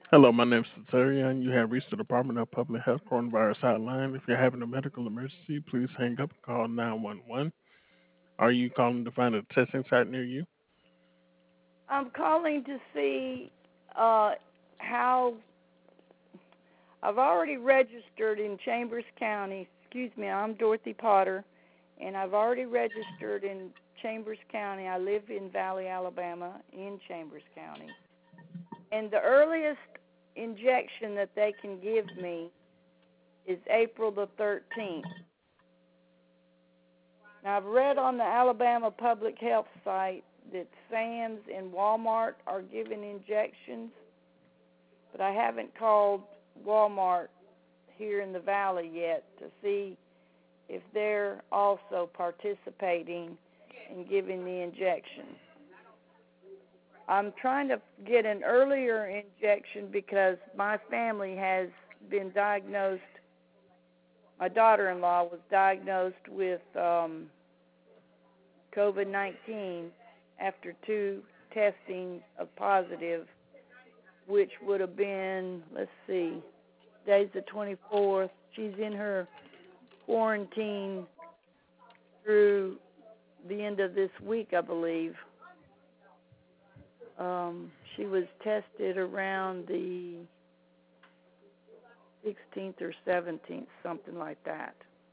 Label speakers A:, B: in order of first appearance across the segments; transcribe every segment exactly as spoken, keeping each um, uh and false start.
A: Hello, my name is Cesarian. You have reached the Department of Public Health Coronavirus Hotline. If you're having a medical emergency, please hang up and call nine one one. Are you calling to find a testing site near you?
B: I'm calling to see uh, how I've already registered in Chambers County. Excuse me, I'm Dorothy Potter, and I've already registered in Chambers County. I live in Valley, Alabama, in Chambers County. And the earliest injection that they can give me is April the thirteenth. Now, I've read on the Alabama Public Health site that Sam's and Walmart are giving injections, but I haven't called Walmart here in the valley yet to see if they're also participating in giving the injection. I'm trying to get an earlier injection because my family has been diagnosed. My daughter-in-law was diagnosed with um, COVID nineteen after two testings of positive, which would have been, let's see, today's the twenty-fourth. She's in her quarantine through the end of this week, I believe. Um, she was tested around the sixteenth or seventeenth, something like that.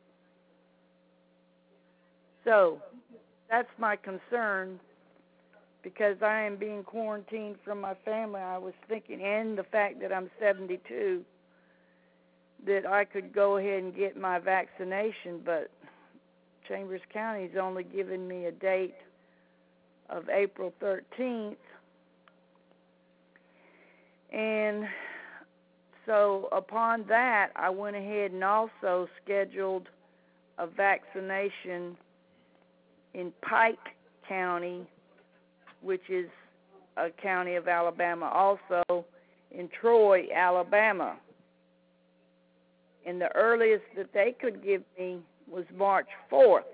B: So that's my concern because I am being quarantined from my family. I was thinking, and the fact that I'm seventy-two, that I could go ahead and get my vaccination, but Chambers County's only given me a date of April thirteenth. And so upon that, I went ahead and also scheduled a vaccination in Pike County, which is a county of Alabama, also in Troy, Alabama. And the earliest that they could give me was March fourth.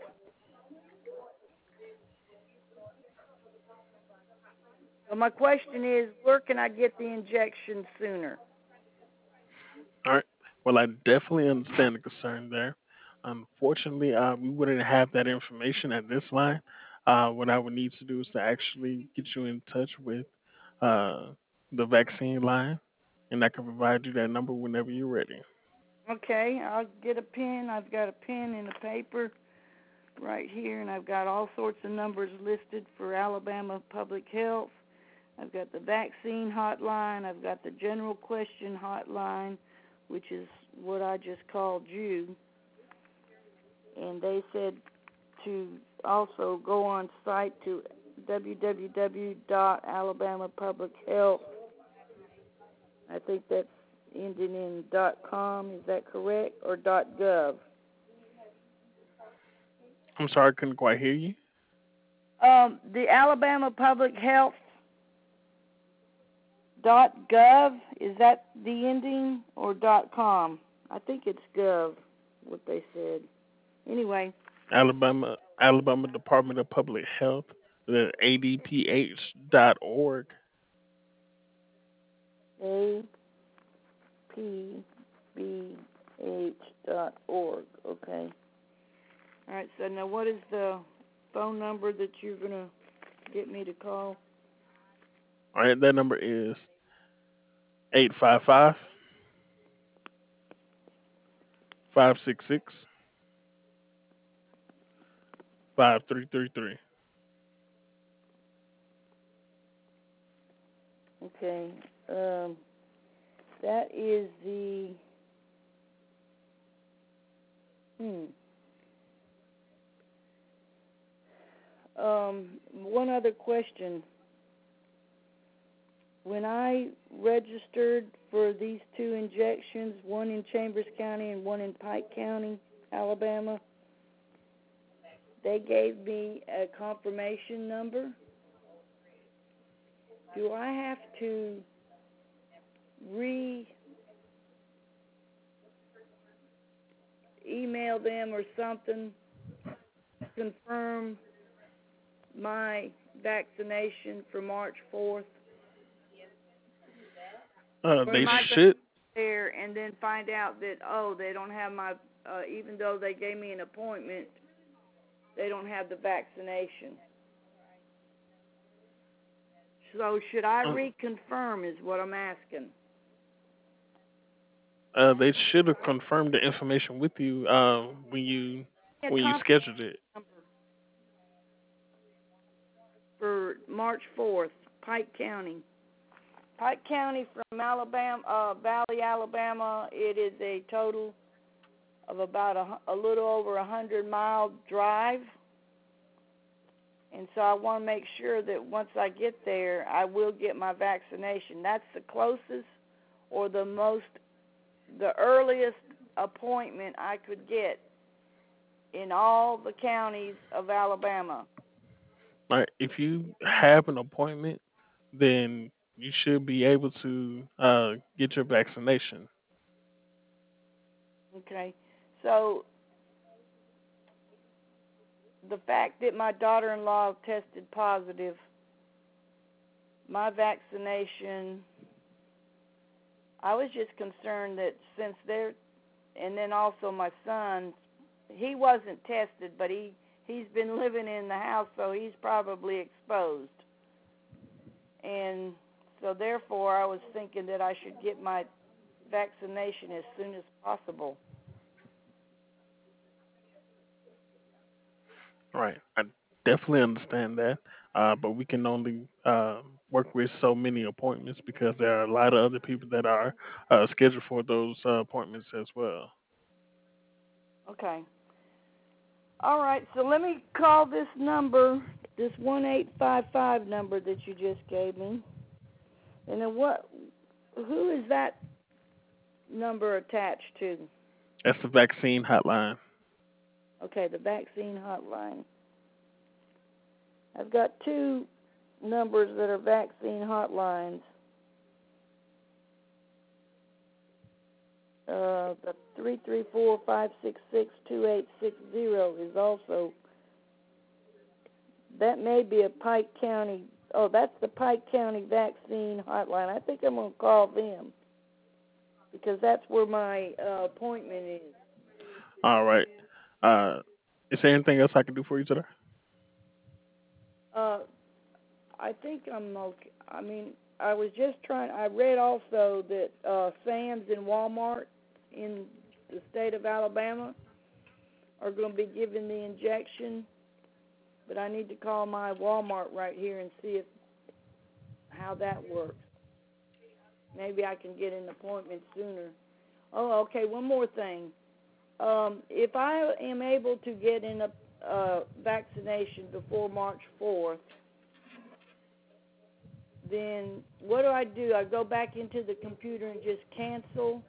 B: So my question is, where can I get the injection sooner?
A: All right. Well, I definitely understand the concern there. Unfortunately, uh, we wouldn't have that information at this line. Uh, what I would need to do is to actually get you in touch with uh, the vaccine line, and I can provide you that number whenever you're ready.
B: Okay, I'll get a pen. I've got a pen and a paper right here, and I've got all sorts of numbers listed for Alabama Public Health. I've got the vaccine hotline. I've got the general question hotline, which is what I just called you. And they said to also go on site to w w w dot alabama public health. I think that's ending in .com. Is that correct? Or .gov?
A: I'm sorry, I couldn't quite hear you.
B: Um, the Alabama Public Health .gov, is that the ending, or .com? I think it's gov, what they said. Anyway,
A: Alabama Alabama Department of Public Health, the A D P H dot org.
B: A P B H dot org. Okay. All right, so now what is the phone number that you're going to get me to call?
A: All right, that number is eight five five, five six six, five three three three.
B: Okay. Um, that is the, hmm. Um, one other question. When I registered for these two injections, one in Chambers County and one in Pike County, Alabama, they gave me a confirmation number. Do I have to re-email them or something to confirm my vaccination for March fourth?
A: Uh,
B: Or
A: they
B: am I going to
A: should.
B: be there and then find out that, oh, they don't have my, uh, even though they gave me an appointment, they don't have the vaccination. So should I
A: Uh,
B: reconfirm is what I'm asking.
A: uh, they should have confirmed the information with you uh, when you
B: A
A: when you
B: confirmation
A: scheduled it.
B: number for March fourth, Pike County. Pike County from Alabama, uh, Valley, Alabama. It is a total of about a, a little over a hundred mile drive, and so I want to make sure that once I get there, I will get my vaccination. That's the closest or the most, the earliest appointment I could get in all the counties of Alabama.
A: Like if you have an appointment, then you should be able to uh, get your vaccination.
B: Okay, so the fact that my daughter-in-law tested positive, my vaccination, I was just concerned that since they're, and then also my son, he wasn't tested, but he he's been living in the house, so he's probably exposed. And so therefore, I was thinking that I should get my vaccination as soon as possible.
A: Right. I definitely understand that. Uh, but we can only uh, work with so many appointments because there are a lot of other people that are uh, scheduled for those uh, appointments as well.
B: Okay. All right, so let me call this number, this one eight five five number that you just gave me. And then what, who is that number attached to?
A: That's the vaccine hotline.
B: Okay, the vaccine hotline. I've got two numbers that are vaccine hotlines. Uh, the three three four, five six six, two eight six zero is also, that may be a Pike County, oh, that's the Pike County vaccine hotline. I think I'm going to call them because that's where my uh, appointment is.
A: All right. Uh, is there anything else I can do for you today?
B: Uh, I think I'm okay. I mean, I was just trying, I read also that uh, Sam's and Walmart in the state of Alabama are going to be giving the injection, but I need to call my Walmart right here and see if how that works. Maybe I can get an appointment sooner. Oh, okay, one more thing. Um, if I am able to get in a uh, vaccination before March fourth, then what do I do? I go back into the computer and just cancel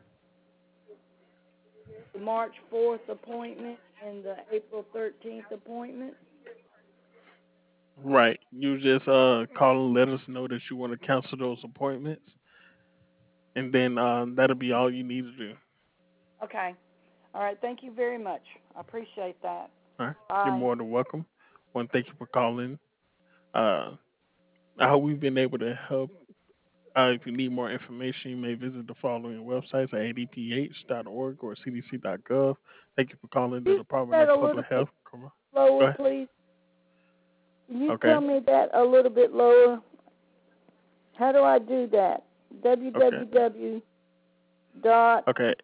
B: the March fourth appointment and the April thirteenth appointment?
A: Right. You just uh, call and let us know that you want to cancel those appointments, and then uh, that'll be all you need to do.
B: Okay. All right, thank you very much. I appreciate that.
A: All right. You're
B: Bye.
A: more than welcome. Want to thank you for calling. Uh, I hope we've been able to help. Uh, if you need more information, you may visit the following websites at a d p h dot org or c d c dot gov. Thank you for calling the
B: Can you say
A: Department
B: that
A: of
B: a little
A: Public
B: bit
A: Health. Come on. Go
B: slower,
A: ahead.
B: please? Can you
A: Okay.
B: tell me that a little bit lower? How do I do that?
A: Okay.
B: www dot
A: Okay.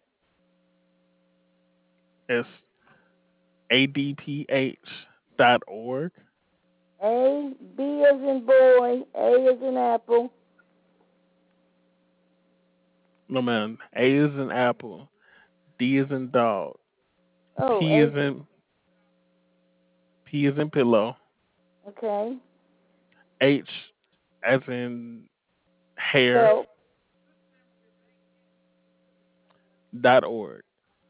A: It's a d p h dot org.
B: A, B as in boy, A as in apple.
A: No, man. A is in apple. D is in dog.
B: Oh,
A: P is
B: A,
A: in P is in pillow.
B: okay.
A: H as in hair.
B: So,
A: Dot org.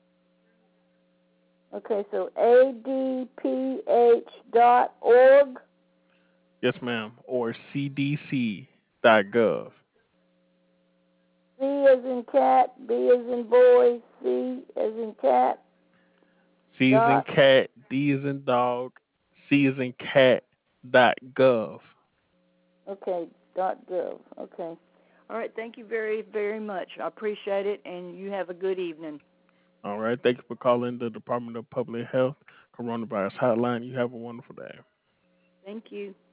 B: okay, so A D P H dot org.
A: Yes, ma'am. Or c d c dot gov.
B: C as in cat, B as in boy, C as in cat,
A: C is in
B: dot,
A: cat. D is in dog. C is in cat. Dot gov.
B: okay, dot gov. Okay. All right. Thank you very, very much. I appreciate it, and you have a good evening.
A: All right. Thank you for calling the Department of Public Health Coronavirus Hotline. You have a wonderful day.
B: Thank you.